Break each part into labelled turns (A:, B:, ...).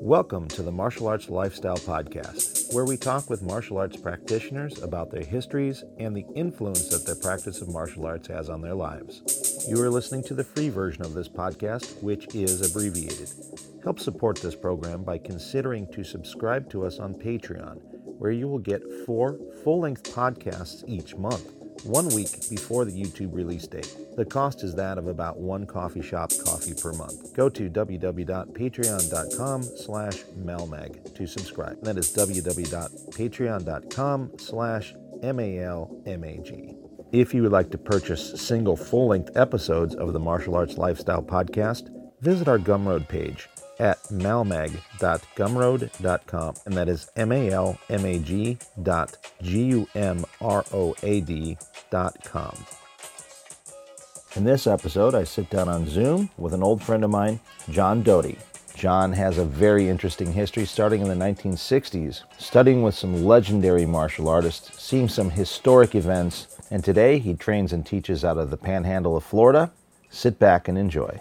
A: Welcome to the Martial Arts Lifestyle Podcast, where we talk with martial arts practitioners about their histories and the influence that their practice of martial arts has on their lives. You are listening to the free version of this podcast, which is abbreviated. Help support this program by considering to subscribe to us on Patreon, where you will get 4 full-length podcasts each month, 1 week before the YouTube release date. The cost is that of about 1 coffee shop coffee per month. Go to www.patreon.com/malmag to subscribe. That is www.patreon.com/malmag. If you would like to purchase single full-length episodes of the Martial Arts Lifestyle Podcast, visit our Gumroad page at malmag.gumroad.com, and that is malmag.gumroad.com. In this episode, I sit down on Zoom with an old friend of mine, John Doty. John has a very interesting history starting in the 1960s, studying with some legendary martial artists, seeing some historic events, and today he trains and teaches out of the Panhandle of Florida. Sit back and enjoy.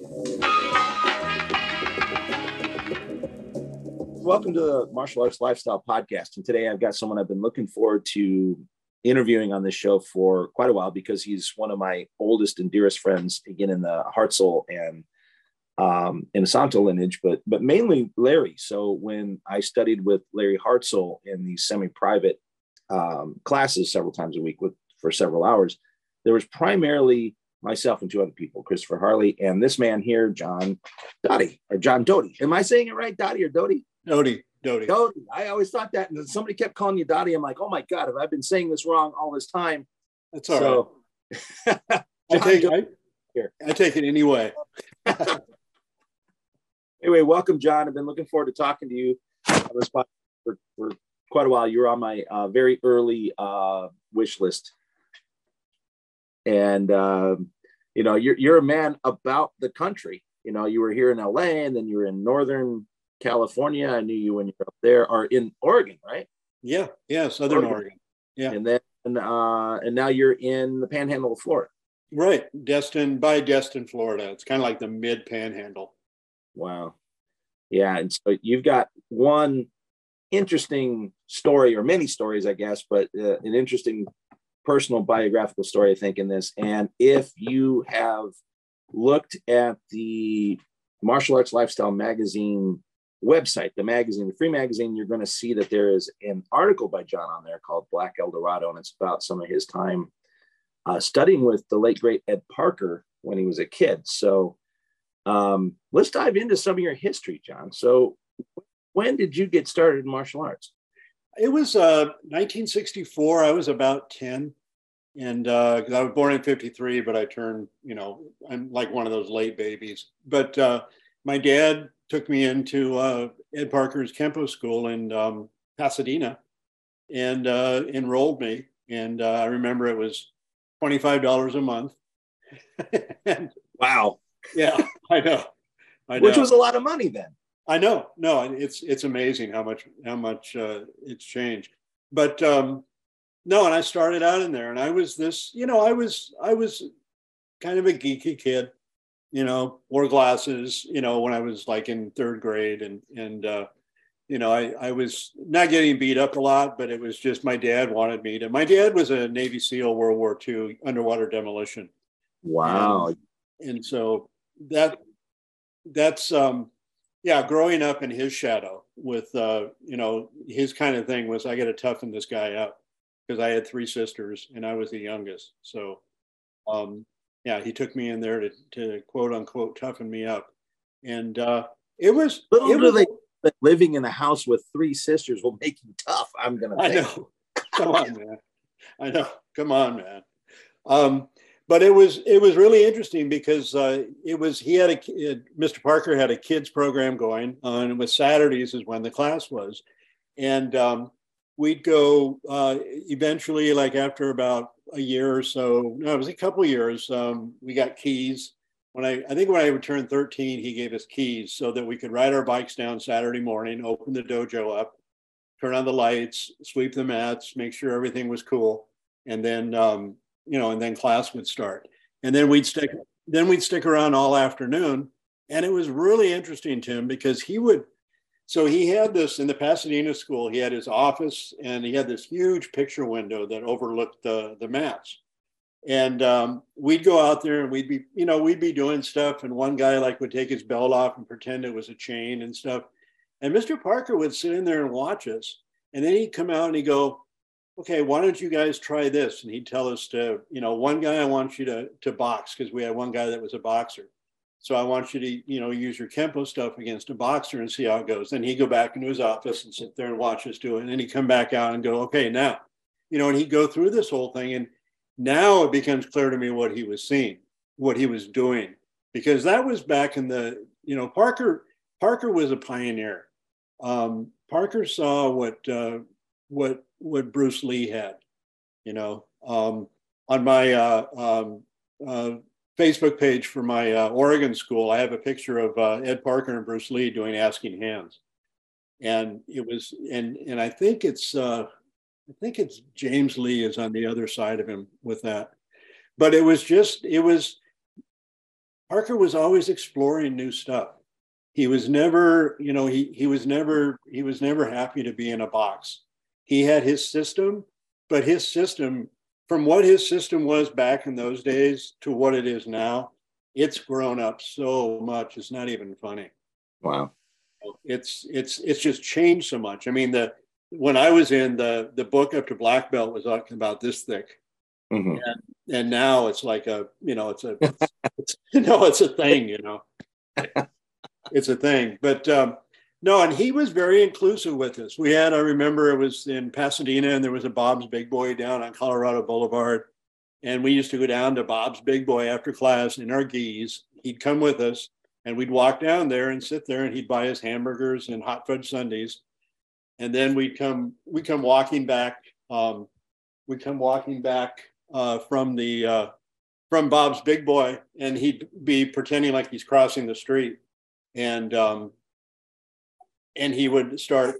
A: Welcome to the Martial Arts Lifestyle Podcast. And today I've got someone I've been looking forward to interviewing on this show for quite a while because he's one of my oldest and dearest friends, again, in the Hartzell and Inosanto lineage, but mainly Larry. So when I studied with Larry Hartzell in these semi-private classes several times a week for several hours, there was primarily myself and 2 other people, Christopher Harley, and this man here, John Doty, or John Doty. Am I saying it right, Doty or Doty?
B: Doty.
A: I always thought that, and somebody kept calling you Doty. I'm like, oh my God, have I been saying this wrong all this time?
B: That's all right. I take it anyway.
A: Anyway, welcome, John. I've been looking forward to talking to you on this podcast for quite a while. You were on my very early wish list. And, you're a man about the country. You know, you were here in LA, and then you were in Northern California. I knew you when you were up there, or in Oregon, right?
B: Yeah, Southern Oregon. Yeah.
A: And then and now you're in the Panhandle of Florida.
B: Right. Destin, Florida. It's kind of like the mid Panhandle.
A: Wow. Yeah. And so you've got one interesting story, or many stories, I guess, but an interesting personal biographical story, I think, in this. And if you have looked at the Martial Arts Lifestyle magazine website, the free magazine, you're going to see that there is an article by John on there called Black Eldorado, and it's about some of his time studying with the late, great Ed Parker when he was a kid. So let's dive into some of your history, John. So when did you get started in martial arts?
B: It was 1964. I was about 10. And because I was born in 53, but I turned, I'm like one of those late babies. But my dad took me into Ed Parker's Kempo school in Pasadena and enrolled me. And I remember it was $25 a month.
A: And, wow.
B: Yeah, I know.
A: Which was a lot of money then.
B: I know. No, it's amazing how much it's changed. But no, and I started out in there, and I was this, I was kind of a geeky kid, wore glasses, when I was like in 3rd grade, and I was not getting beat up a lot, but it was just my dad wanted me to. My dad was a Navy SEAL, World War II underwater demolition.
A: Wow.
B: And so that's growing up in his shadow with his kind of thing was I got to toughen this guy up, because I had 3 sisters and I was the youngest. So, he took me in there to quote unquote toughen me up. And it was
A: living in a house with 3 sisters will make you tough. I'm going to
B: I know. Come on, man. I know. Come on, man. But it was really interesting because Mr. Parker had a kids program going on, and with Saturdays is when the class was. And we'd go eventually, like after about a year or so, no, it was a couple of years, we got keys. When I would turn 13, he gave us keys so that we could ride our bikes down Saturday morning, open the dojo up, turn on the lights, sweep the mats, make sure everything was cool. And then, and then class would start. And then we'd stick around all afternoon. And it was really interesting, Tim, because he would So he had this in the Pasadena school. He had his office, and he had this huge picture window that overlooked the mats. And we'd go out there, and we'd be doing stuff. And one guy like would take his belt off and pretend it was a chain and stuff. And Mr. Parker would sit in there and watch us. And then he'd come out and he'd go, okay, why don't you guys try this? And he'd tell us to, one guy, I want you to box, because we had one guy that was a boxer. So I want you to, use your Kempo stuff against a boxer and see how it goes. Then he'd go back into his office and sit there and watch us do it. And then he'd come back out and go, okay, now, and he'd go through this whole thing. And now it becomes clear to me what he was seeing, what he was doing, because that was back in the, Parker was a pioneer. Parker saw what Bruce Lee had, on my Facebook page for my Oregon school, I have a picture of Ed Parker and Bruce Lee doing Asking Hands. And it was, and I think it's James Lee is on the other side of him with that. But Parker was always exploring new stuff. He was never, he was never happy to be in a box. He had his system, but his system, from what his system was back in those days to what it is now, it's grown up so much. It's not even funny.
A: Wow.
B: It's just changed so much. I mean, when I was in the book up to black belt was about this thick.
A: Mm-hmm.
B: And now it's like it's a thing, it's a thing. But no, and he was very inclusive with us. I remember it was in Pasadena, and there was a Bob's Big Boy down on Colorado Boulevard. And we used to go down to Bob's Big Boy after class in our gis. He'd come with us, and we'd walk down there and sit there, and he'd buy us hamburgers and hot fudge sundaes. And then we'd come walking back. From Bob's Big Boy, and he'd be pretending like he's crossing the street, and he would start.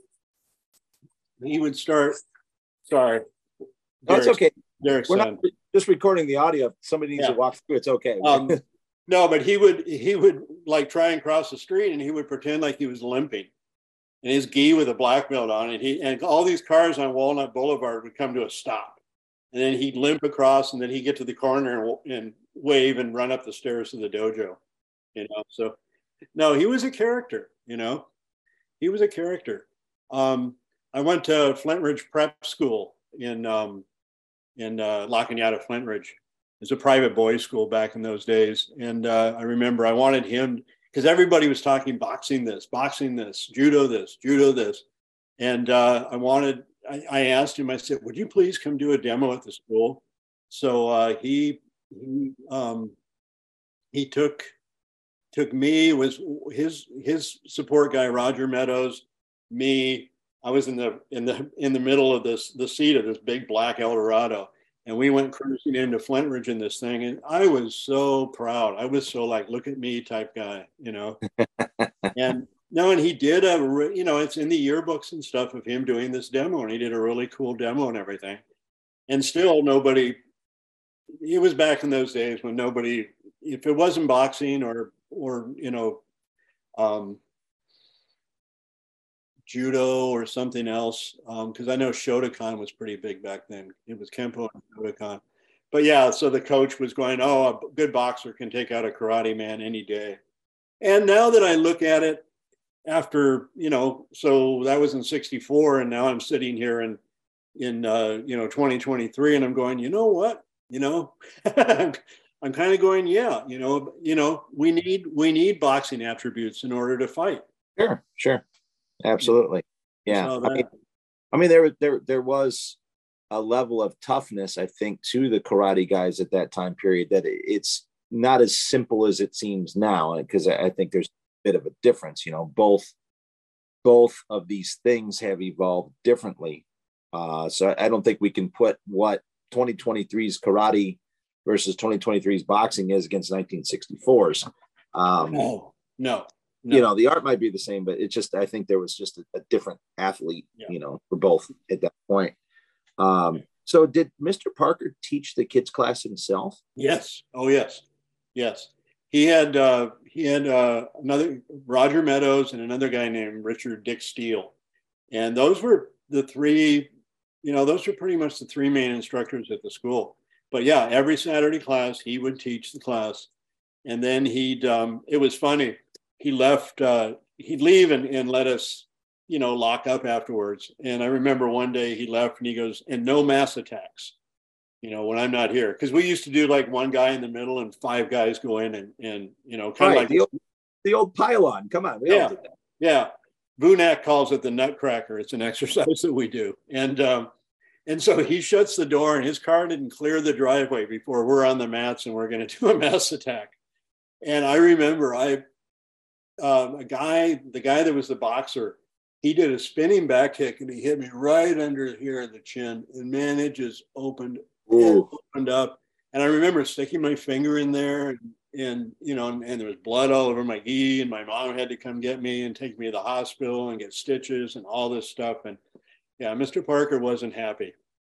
B: Sorry,
A: that's okay.
B: Derek's
A: We're not just recording the audio. If somebody needs to walk through, it's okay.
B: No, but he would like try and cross the street, and he would pretend like he was limping, and his gi with a black belt on it. And all these cars on Walnut Boulevard would come to a stop, and then he'd limp across, and then he'd get to the corner and wave and run up the stairs to the dojo. So no, he was a character. He was a character. I went to Flint Ridge Prep School in La Cañada, Flint Ridge. It's a private boys' school back in those days. And I remember I wanted him, because everybody was talking boxing this, judo this. And I asked him, I said, would you please come do a demo at the school? So he took me, was his support guy, Roger Meadows, me. I was in the middle of the seat of this big black Eldorado, and we went cruising into Flint Ridge in this thing, and I was so proud. I was so like, look at me type guy, And no, and he did it's in the yearbooks and stuff of him doing this demo, and he did a really cool demo and everything. And still nobody. It was back in those days when nobody, if it wasn't boxing or judo or something else, because I know Shotokan was pretty big back then. It was Kempo and Shotokan. But yeah, so the coach was going, oh, a good boxer can take out a karate man any day. And now that I look at it after, so that was in 1964, and now I'm sitting here in 2023, and I'm going, you know what? I'm kind of going, yeah, we need boxing attributes in order to fight.
A: Sure. Absolutely. Yeah. I mean, there was a level of toughness, I think, to the karate guys at that time period that it's not as simple as it seems now, because I think there's a bit of a difference. Both of these things have evolved differently. So I don't think we can put what 2023's karate versus 2023's boxing is against 1964's.
B: No.
A: The art might be the same, but it's just, I think there was just a different athlete, for both at that point. So did Mr. Parker teach the kids class himself?
B: Yes. Oh, yes. He had another Roger Meadows and another guy named Richard Dick Steele, and those were the three. Those were pretty much the three main instructors at the school. But yeah, every Saturday class he would teach the class, and then it was funny. He left. He'd leave and let us, lock up afterwards. And I remember one day he left and he goes, "And no mass attacks, when I'm not here." Because we used to do like one guy in the middle and five guys go in and kind of like
A: the old pylon. Come on.
B: We all did that. Yeah. Vunak calls it the nutcracker. It's an exercise that we do. And so he shuts the door and his car didn't clear the driveway before we're on the mats and we're going to do a mass attack. And I remember the guy that was the boxer, he did a spinning back kick and he hit me right under here in the chin. And man, it just opened up. And I remember sticking my finger in there and there was blood all over my gi, and my mom had to come get me and take me to the hospital and get stitches and all this stuff. And yeah, Mr. Parker wasn't happy.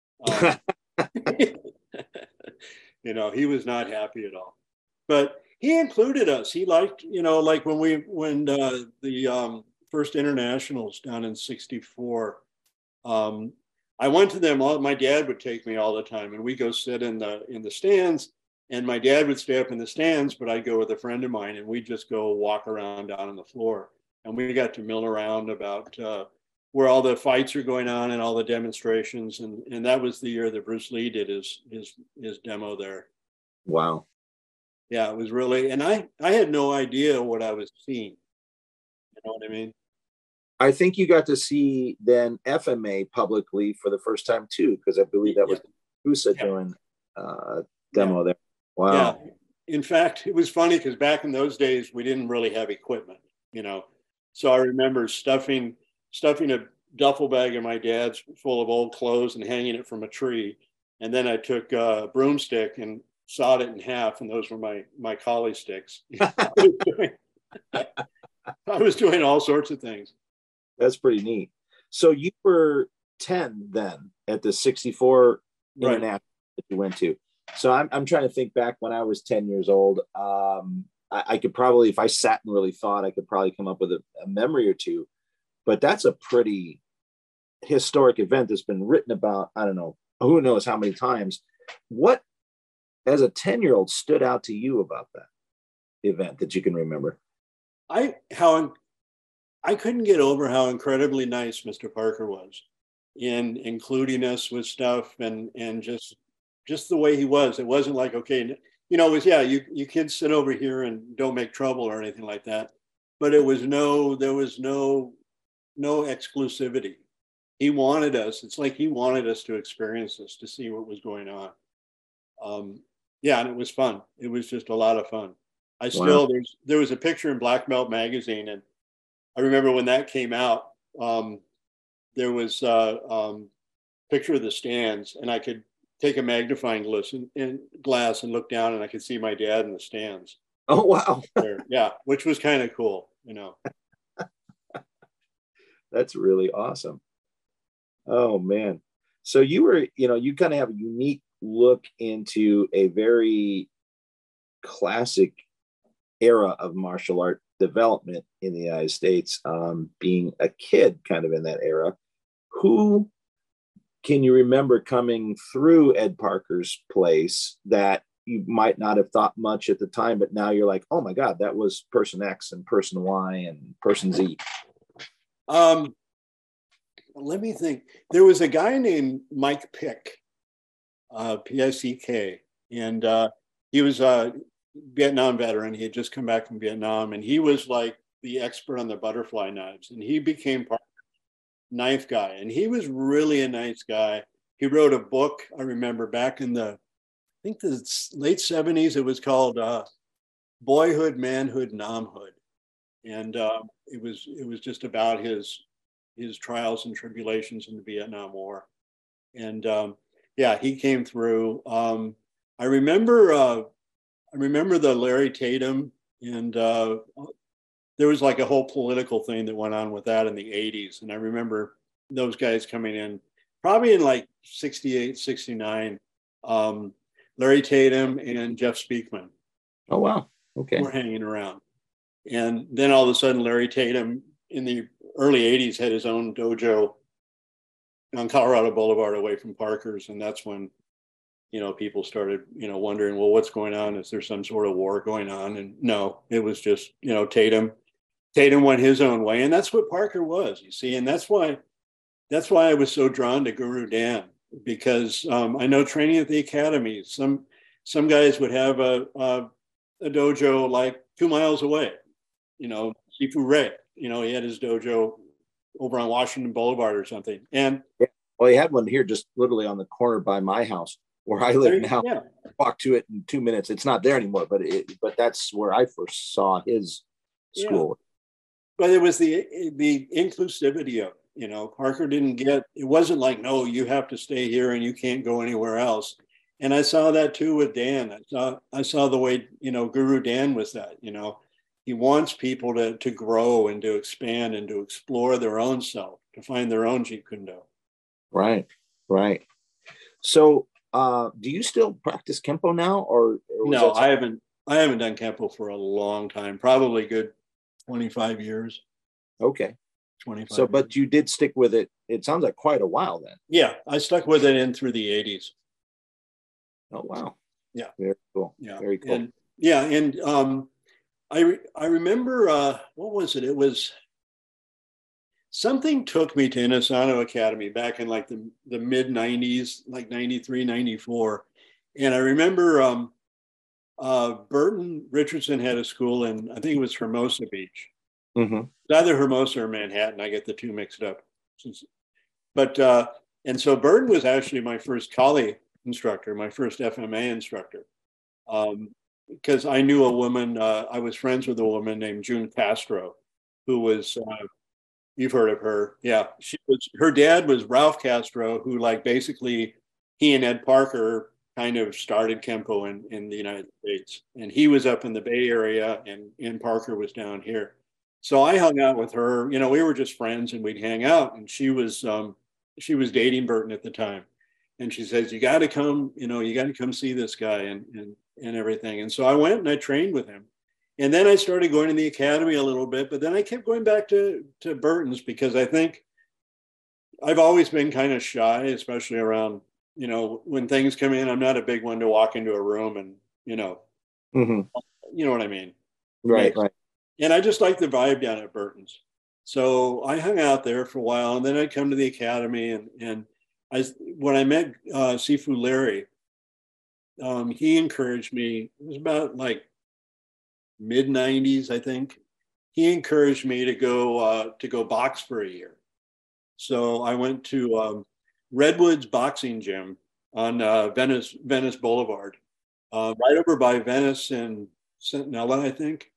B: He was not happy at all. But he included us. He liked, like when the first internationals down in '64, I went to them. My dad would take me all the time, and we go sit in the stands. And my dad would stay up in the stands, but I'd go with a friend of mine, and we'd just go walk around down on the floor. And we got to mill around about where all the fights are going on and all the demonstrations. And that was the year that Bruce Lee did his demo there.
A: Wow.
B: Yeah, it was really, and I had no idea what I was seeing. You know what I mean?
A: I think you got to see then FMA publicly for the first time too, because I believe that was USA doing demo there. Wow.
B: Yeah. In fact, it was funny because back in those days, we didn't really have equipment, So I remember stuffing a duffel bag of my dad's full of old clothes and hanging it from a tree. And then I took a broomstick and sawed it in half, and those were my collie sticks. I was doing all sorts of things.
A: That's pretty neat. So you were 10 then at the 64 international that you went to. So I'm trying to think back when I was 10 years old. I could probably, if I sat and really thought, I could probably come up with a memory or two. But that's a pretty historic event that's been written about, I don't know, who knows how many times. What, as a 10-year-old, stood out to you about that event that you can remember?
B: I couldn't get over how incredibly nice Mr. Parker was in including us with stuff and just the way he was. It wasn't like, okay, it was, you kids sit over here and don't make trouble or anything like that. But there was no exclusivity. He wanted us. It's like he wanted us to experience this, to see what was going on. And it was fun. It was just a lot of fun. There was a picture in Black Belt magazine, and I remember when that came out, there was a picture of the stands, and I could take a magnifying glass and look down, and I could see my dad in the stands.
A: Oh, wow.
B: Yeah, which was kind of cool,
A: That's really awesome. Oh, man. So you were, you kind of have a unique look into a very classic era of martial art development in the United States, being a kid kind of in that era. Who can you remember coming through Ed Parker's place that you might not have thought much at the time, but now you're like, oh my God, that was person X and person Y and person Z?
B: Let me think. There was a guy named Mike Pick, P-I-C-K, and he was a Vietnam veteran. He had just come back from Vietnam, and he was like the expert on the butterfly knives, and he became part of the knife guy, and he was really a nice guy. He wrote a book, I remember, back in the late 70s. It was called Boyhood, Manhood, Nomhood, and it was just about his trials and tribulations in the Vietnam War. And he came through. I remember the Larry Tatum, and there was like a whole political thing that went on with that in the 80s. And I remember those guys coming in probably in like 68, 69, Larry Tatum and Jeff Speakman.
A: Oh, wow. Okay.
B: were hanging around. And then all of a sudden, Larry Tatum in the early 80s had his own dojo on Colorado Boulevard away from Parker's. And that's when, people started, wondering, well, what's going on? Is there some sort of war going on? And no, it was just, Tatum went his own way. And that's what Parker was, you see. And that's why I was so drawn to Guru Dan, because I know training at the academy, some guys would have a dojo like 2 miles away. Sifu Ray, he had his dojo over on Washington Boulevard or something. And
A: yeah. Well, he had one here just literally on the corner by my house where I live now.
B: Yeah.
A: Walk to it in 2 minutes. It's not there anymore, but that's where I first saw his school.
B: Yeah. But it was the inclusivity of it. Parker didn't get, it wasn't like, no, you have to stay here and you can't go anywhere else. And I saw that too with Dan. I saw the way, Guru Dan was that, he wants people to grow and to expand and to explore their own self, to find their own Jeet Kune Do.
A: Right. So, do you still practice Kempo now, or
B: no? I haven't done Kempo for a long time, probably good 25 years.
A: Okay.
B: 25.
A: So, but you did stick with it. It sounds like quite a while then.
B: Yeah, I stuck with it in through the 80s.
A: Oh wow.
B: Yeah.
A: Very cool.
B: Yeah.
A: Very cool.
B: And I remember what was it? It was something took me to Inosanto Academy back in like the mid 90s, like 93, 94. And I remember Burton Richardson had a school in, I think it was Hermosa Beach.
A: Mm-hmm.
B: It's either Hermosa or Manhattan. I get the two mixed up. But and so Burton was actually my first Kali instructor, my first FMA instructor. Because I knew a woman, I was friends with a woman named June Castro, who was, you've heard of her. Yeah, her dad was Ralph Castro, who basically he and Ed Parker kind of started Kempo in the United States. And he was up in the Bay Area and Parker was down here. So I hung out with her, we were just friends and we'd hang out. And she was dating Burton at the time. And she says, you got to come see this guy and everything. And so I went and I trained with him. And then I started going to the academy a little bit, but then I kept going back to Burton's because I think I've always been kind of shy, especially around, when things come in. I'm not a big one to walk into a room and,
A: Mm-hmm.
B: You know what I mean?
A: Right.
B: And I just like the vibe down at Burton's. So I hung out there for a while and then I'd come to the academy and when I met Sifu Larry, he encouraged me, it was about like mid 90s, I think. He encouraged me to go box for a year. So I went to Redwoods Boxing Gym on Venice Boulevard, right over by Venice and Centinela, I think.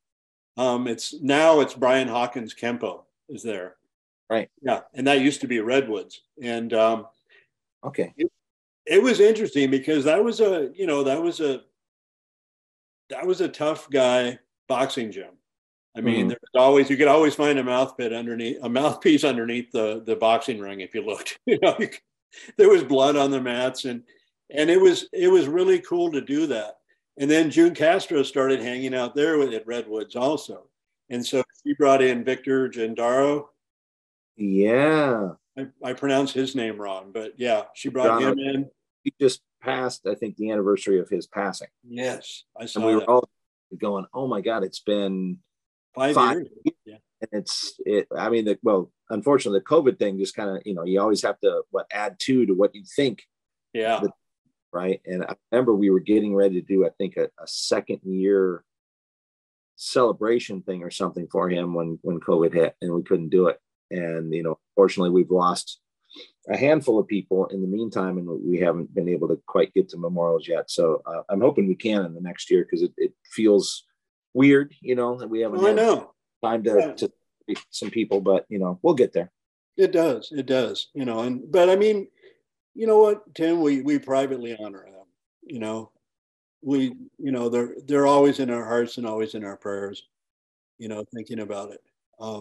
B: It's Brian Hawkins Kempo is there.
A: Right.
B: Yeah. And that used to be Redwoods. And
A: okay.
B: It was interesting because that was a tough guy boxing gym. I mean, mm-hmm. You could always find a mouthpiece underneath the boxing ring if you looked. There was blood on the mats, and it was really cool to do that. And then June Castro started hanging out there at Redwoods also, and so she brought in Victor Gendaro.
A: Yeah,
B: I pronounced his name wrong, but yeah, she brought him in.
A: He just passed, I think, the anniversary of his passing.
B: Yes, I saw.
A: And we were all going, "Oh my God, it's been
B: 5 years." Yeah.
A: And unfortunately, the COVID thing just kind of, you always have to add to what you think.
B: Yeah.
A: Right. And I remember we were getting ready to do, I think, a second year celebration thing or something for him when COVID hit, and we couldn't do it. And fortunately, we've lost a handful of people in the meantime, and we haven't been able to quite get to memorials yet. So I'm hoping we can in the next year, because it feels weird, that we haven't had time to meet some people, but we'll get there.
B: It does, but I mean, you know what, Tim, we privately honor them. They're always in our hearts and always in our prayers, thinking about it.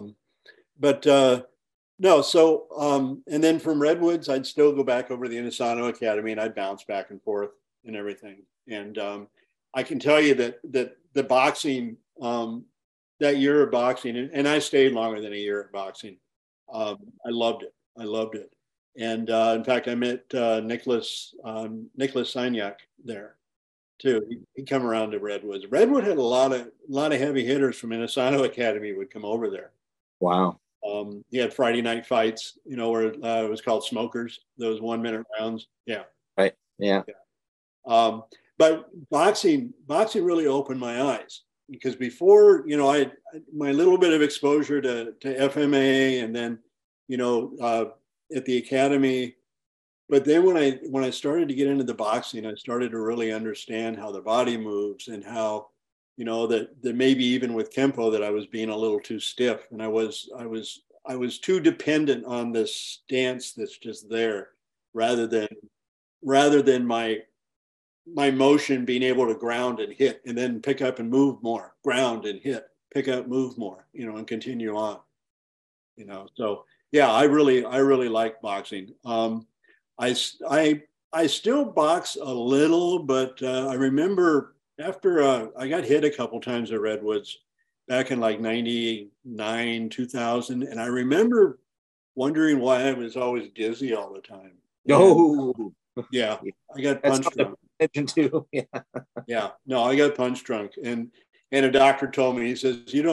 B: No, so, and then from Redwoods, I'd still go back over to the Inosanto Academy and I'd bounce back and forth and everything. And I can tell you that the boxing, that year of boxing, and I stayed longer than a year at boxing. I loved it. I loved it. And in fact, I met Nicholas Signac there too. He'd come around to Redwoods. Redwood had a lot of heavy hitters from Inosanto Academy would come over there.
A: Wow.
B: He had Friday night fights, where it was called smokers, those 1 minute rounds. Yeah.
A: Right. Yeah.
B: But boxing really opened my eyes, because before, I my little bit of exposure to FMA, and then, at the academy. But then when I started to get into the boxing, I started to really understand how the body moves, and how, that maybe even with Kempo that I was being a little too stiff, and I was too dependent on this stance that's just there, rather than my motion being able to ground and hit, and then pick up and move more, ground and hit, pick up, move more, and continue on, So yeah, I really like boxing. I still box a little, but I remember after I got hit a couple times at Redwoods back in like 99, 2000. And I remember wondering why I was always dizzy all the time.
A: Oh,
B: yeah, I got punch drunk.
A: Too. Yeah.
B: Yeah, no, I got punch drunk. And a doctor told me, he says,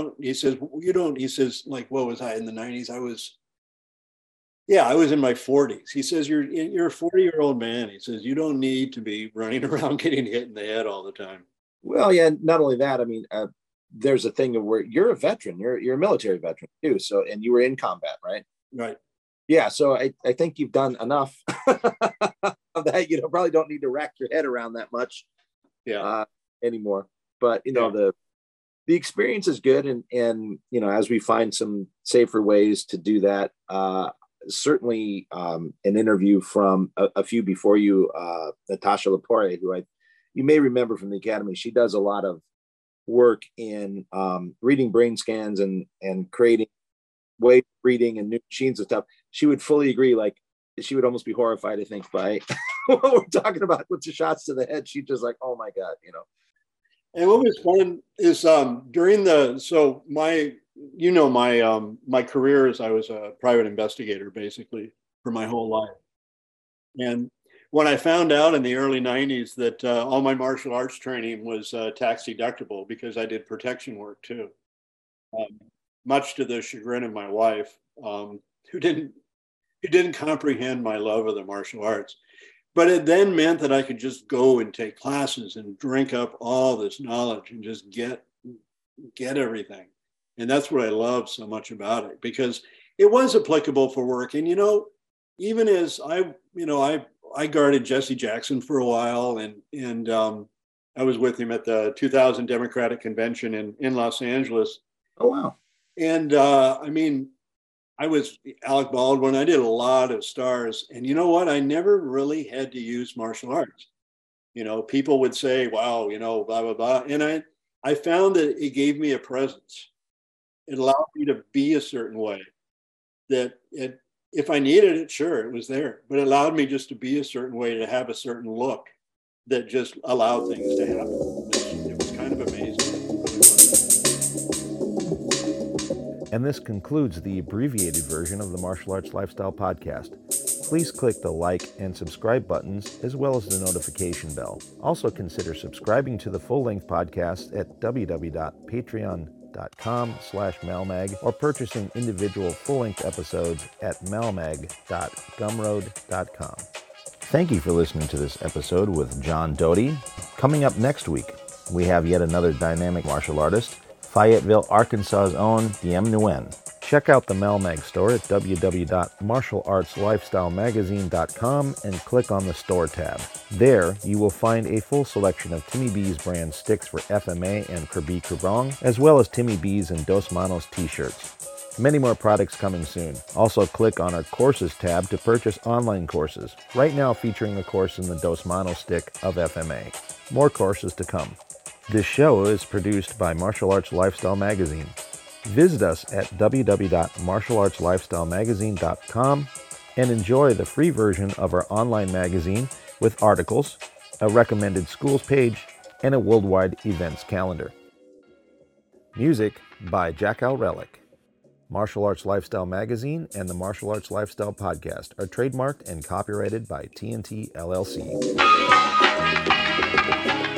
B: like, what was I in the 90s? I was in my 40s. He says, you're a 40-year-old man. He says, you don't need to be running around getting hit in the head all the time.
A: Well, yeah, not only that, I mean, there's a thing of where you're a veteran, you're a military veteran too. So, and you were in combat, right?
B: Right.
A: Yeah. So I think you've done enough of that. Probably don't need to rack your head around that much anymore. But, the experience is good. And, as we find some safer ways to do that, certainly an interview from a few before you, Natasha Lepore, who you may remember from the academy. She does a lot of work in reading brain scans and creating way reading and new machines and stuff. She would fully agree. Like, she would almost be horrified, I think, by what we're talking about with the shots to the head. She's just like, oh my God,
B: And what was fun is during my career is I was a private investigator basically for my whole life. And when I found out in the early 90s that all my martial arts training was tax deductible, because I did protection work too, much to the chagrin of my wife, who didn't comprehend my love of the martial arts. But it then meant that I could just go and take classes and drink up all this knowledge and just get everything. And that's what I love so much about it, because it was applicable for work. And, even as I guarded Jesse Jackson for a while, and I was with him at the 2000 Democratic Convention in Los Angeles.
A: Oh, wow.
B: And I was Alec Baldwin. I did a lot of stars. And you know what? I never really had to use martial arts. People would say, wow, blah, blah, blah. And I found that it gave me a presence. It allowed me to be a certain way, that if I needed it, sure, it was there. But it allowed me just to be a certain way, to have a certain look that just allowed things to happen. It was kind of amazing.
C: And this concludes the abbreviated version of the Martial Arts Lifestyle Podcast. Please click the like and subscribe buttons, as well as the notification bell. Also consider subscribing to the full-length podcast at www.patreon.com/malmag, or purchasing individual full-length episodes at malmag.gumroad.com. Thank you for listening to this episode with John Doty. Coming up next week, we have yet another dynamic martial artist, Fayetteville, Arkansas's own Diem Nguyen. Check out the Malmag store at www.martialartslifestylemagazine.com and click on the store tab. There, you will find a full selection of Timmy B's brand sticks for FMA and Krabi Krabong, as well as Timmy B's and Dos Manos t-shirts. Many more products coming soon. Also click on our courses tab to purchase online courses, right now featuring a course in the Dos Manos stick of FMA. More courses to come. This show is produced by Martial Arts Lifestyle Magazine. Visit us at www.martialartslifestylemagazine.com and enjoy the free version of our online magazine with articles, a recommended schools page, and a worldwide events calendar. Music by Jackal Relic. Martial Arts Lifestyle Magazine and the Martial Arts Lifestyle Podcast are trademarked and copyrighted by TNT LLC.